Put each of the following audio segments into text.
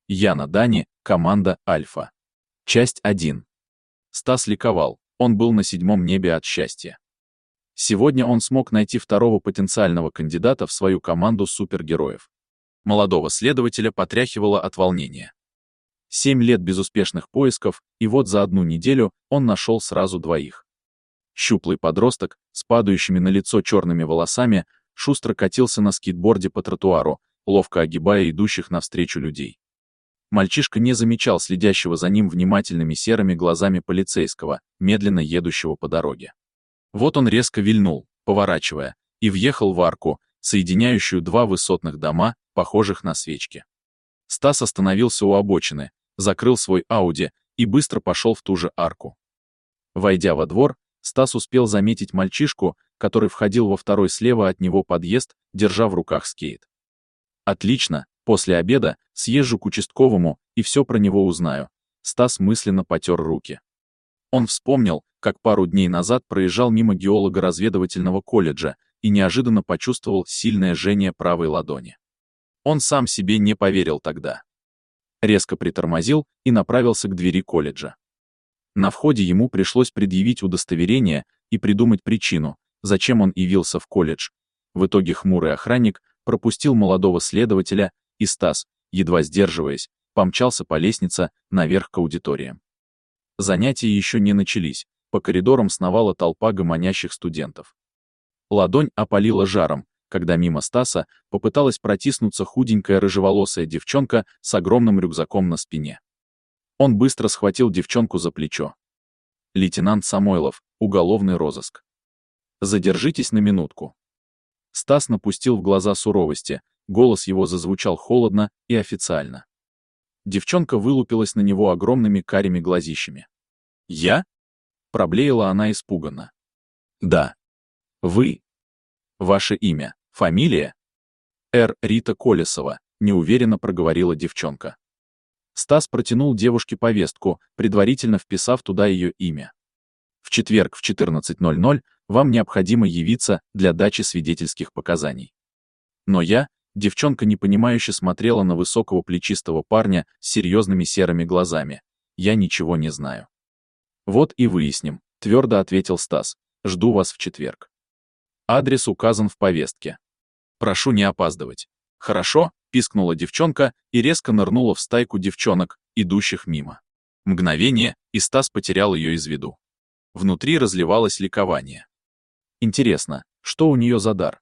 Яна Дани, команда Альфа. Часть 1. Стас ликовал, он был на 7-м небе от счастья. Сегодня он смог найти второго потенциального кандидата в свою команду супергероев. Молодого следователя потряхивало от волнения. 7 лет безуспешных поисков, и вот за одну неделю он нашел сразу двоих. Щуплый подросток, с падающими на лицо черными волосами, шустро катился на скейтборде по тротуару, ловко огибая идущих навстречу людей. Мальчишка не замечал следящего за ним внимательными серыми глазами полицейского, медленно едущего по дороге. Вот он резко вильнул, поворачивая, и въехал в арку, соединяющую два высотных дома, похожих на свечки. Стас остановился у обочины, закрыл свой Ауди и быстро пошел в ту же арку. Войдя во двор, Стас успел заметить мальчишку, который входил во второй слева от него подъезд, держа в руках скейт. Отлично, после обеда съезжу к участковому и все про него узнаю. Стас мысленно потер руки. Он вспомнил, как пару дней назад проезжал мимо геолого-разведывательного колледжа и неожиданно почувствовал сильное жжение правой ладони. Он сам себе не поверил тогда. Резко притормозил и направился к двери колледжа. На входе ему пришлось предъявить удостоверение и придумать причину, зачем он явился в колледж. В итоге хмурый охранник пропустил молодого следователя, и Стас, едва сдерживаясь, помчался по лестнице наверх к аудиториям. Занятия еще не начались, по коридорам сновала толпа гомонящих студентов. Ладонь опалила жаром, когда мимо Стаса попыталась протиснуться худенькая рыжеволосая девчонка с огромным рюкзаком на спине. Он быстро схватил девчонку за плечо. «Лейтенант Самойлов, уголовный розыск. Задержитесь на минутку». Стас напустил в глаза суровости, голос его зазвучал холодно и официально. Девчонка вылупилась на него огромными карими глазищами. «Я?» — проблеяла она испуганно. «Да. Вы. Ваше имя, фамилия?» «Р. Рита Колесова», — неуверенно проговорила девчонка. Стас протянул девушке повестку, предварительно вписав туда ее имя. «В четверг в 14:00 вам необходимо явиться для дачи свидетельских показаний». Но девчонка непонимающе смотрела на высокого плечистого парня с серьезными серыми глазами. «Я ничего не знаю». «Вот и выясним», — твердо ответил Стас. «Жду вас в четверг. Адрес указан в повестке. Прошу не опаздывать». «Хорошо», — пискнула девчонка и резко нырнула в стайку девчонок, идущих мимо. Мгновение, и Стас потерял ее из виду. Внутри разливалось ликование. Интересно, что у нее за дар?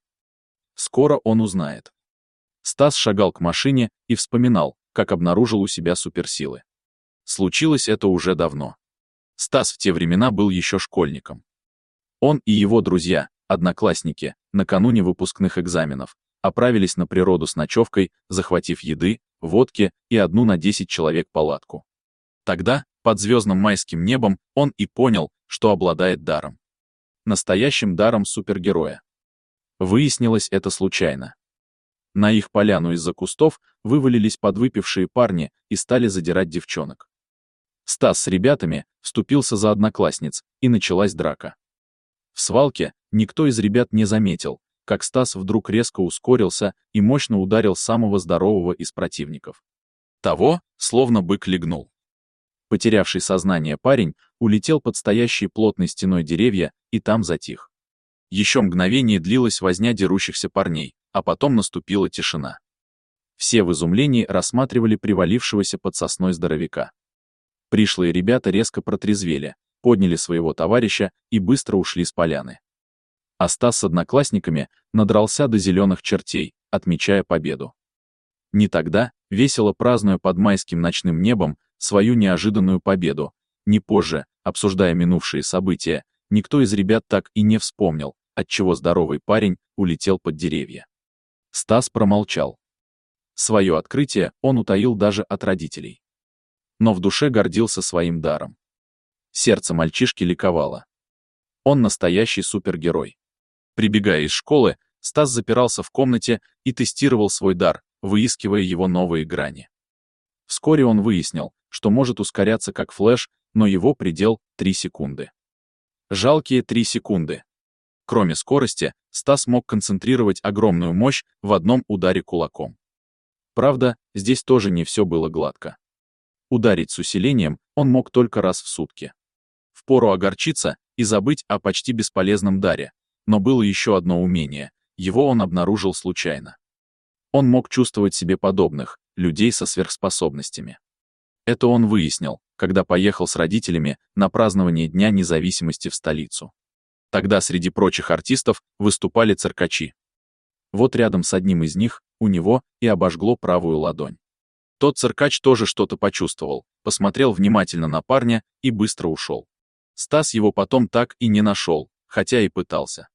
Скоро он узнает. Стас шагал к машине и вспоминал, как обнаружил у себя суперсилы. Случилось это уже давно. Стас в те времена был еще школьником. Он и его друзья, одноклассники, накануне выпускных экзаменов, отправились на природу с ночевкой, захватив еды, водки и 1 на 10 человек палатку. Тогда, под звездным майским небом, он и понял, что обладает даром. Настоящим даром супергероя. Выяснилось это случайно. На их поляну из-за кустов вывалились подвыпившие парни и стали задирать девчонок. Стас с ребятами вступился за одноклассниц, и началась драка. В свалке никто из ребят не заметил, как Стас вдруг резко ускорился и мощно ударил самого здорового из противников. Того, словно бык легнул. Потерявший сознание парень улетел под стоящие плотной стеной деревья и там затих. Еще мгновение длилась возня дерущихся парней, а потом наступила тишина. Все в изумлении рассматривали привалившегося под сосной здоровяка. Пришлые ребята резко протрезвели, подняли своего товарища и быстро ушли с поляны. А Стас с одноклассниками надрался до зеленых чертей, отмечая победу. Не тогда, весело празднуя под майским ночным небом свою неожиданную победу, не позже, обсуждая минувшие события, никто из ребят так и не вспомнил, отчего здоровый парень улетел под деревья. Стас промолчал. Свое открытие он утаил даже от родителей. Но в душе гордился своим даром. Сердце мальчишки ликовало. Он настоящий супергерой. Прибегая из школы, Стас запирался в комнате и тестировал свой дар, выискивая его новые грани. Вскоре он выяснил, что может ускоряться как флэш, но его предел — 3 секунды. Жалкие 3 секунды. Кроме скорости, Стас мог концентрировать огромную мощь в одном ударе кулаком. Правда, здесь тоже не все было гладко. Ударить с усилением он мог только раз в сутки. Впору огорчиться и забыть о почти бесполезном даре, но было еще одно умение, его он обнаружил случайно. Он мог чувствовать себе подобных, людей со сверхспособностями. Это он выяснил, когда поехал с родителями на празднование Дня независимости в столицу. Тогда среди прочих артистов выступали циркачи. Вот рядом с одним из них, у него и обожгло правую ладонь. Тот циркач тоже что-то почувствовал, посмотрел внимательно на парня и быстро ушел. Стас его потом так и не нашел, хотя и пытался.